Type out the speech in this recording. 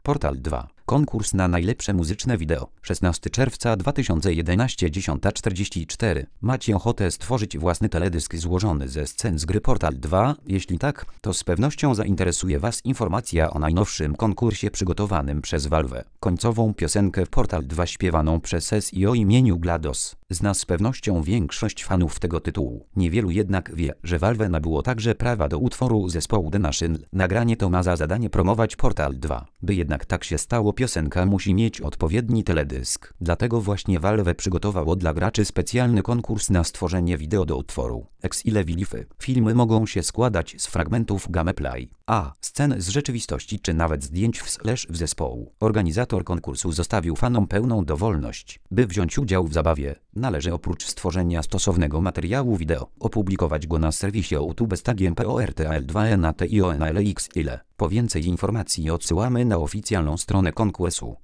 Portal 2. Konkurs na najlepsze muzyczne wideo. 16 czerwca 2011, 10:44. Macie ochotę stworzyć własny teledysk złożony ze scen z gry Portal 2? Jeśli tak, to z pewnością zainteresuje Was informacja o najnowszym konkursie przygotowanym przez Valve. Końcową piosenkę w Portal 2 śpiewaną przez SES o imieniu GLaDOS zna z pewnością większość fanów tego tytułu. Niewielu jednak wie, że Valve nabyło także prawa do utworu zespołu The National. Nagranie to ma za zadanie promować Portal 2. By jednak tak się stało, piosenka musi mieć odpowiedni teledysk. Dlatego właśnie Valve przygotowało dla graczy specjalny konkurs na stworzenie wideo do utworu. X-Levelify. Filmy mogą się składać z fragmentów gameplay, scen z rzeczywistości czy nawet zdjęć w zespołu. Organizator konkursu zostawił fanom pełną dowolność. By wziąć udział w zabawie, należy oprócz stworzenia stosownego materiału wideo, opublikować go na serwisie YouTube z tagiem PORTAL2NATIONALXILE. Po więcej informacji odsyłamy na oficjalną stronę konkursu.